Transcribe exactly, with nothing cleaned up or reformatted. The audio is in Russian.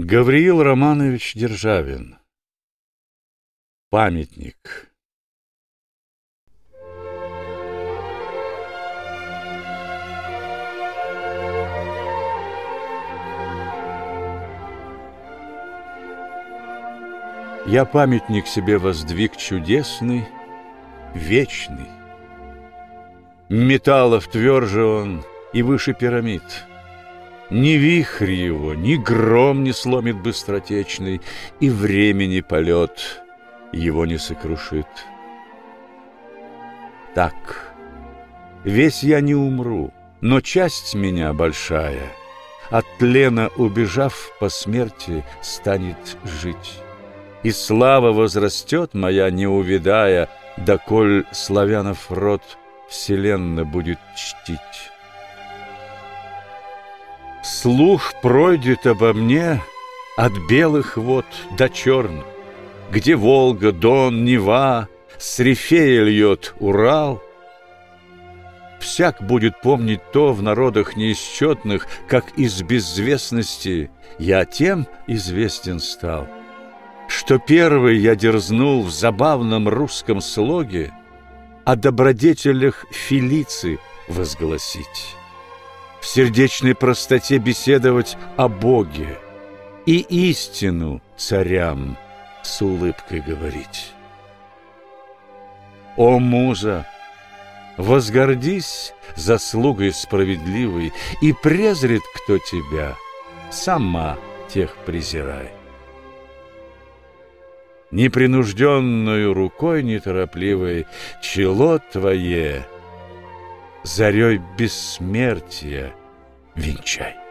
Гавриил Романович Державин. Памятник. Я памятник себе воздвиг чудесный, вечный. Металлов тверже он и выше пирамид. Ни вихрь его, ни гром не сломит быстротечный, и времени полет его не сокрушит. Так, весь я не умру, но часть меня большая, от тлена убежав по смерти, станет жить. И слава возрастет моя, не увядая, доколь славянов род вселенно будет чтить. Слух пройдет обо мне от белых вод до черных, где Волга, Дон, Нева, с Рифея льет Урал. Всяк будет помнить то в народах неисчетных, как из безвестности я тем известен стал, что первый я дерзнул в забавном русском слоге о добродетелях Фелицы возгласить, в сердечной простоте беседовать о Боге и истину царям с улыбкой говорить. О, муза, возгордись заслугой справедливой, и презрит кто тебя, сама тех презирай. Непринужденную рукой неторопливой чело твое зарей бессмертия венчай.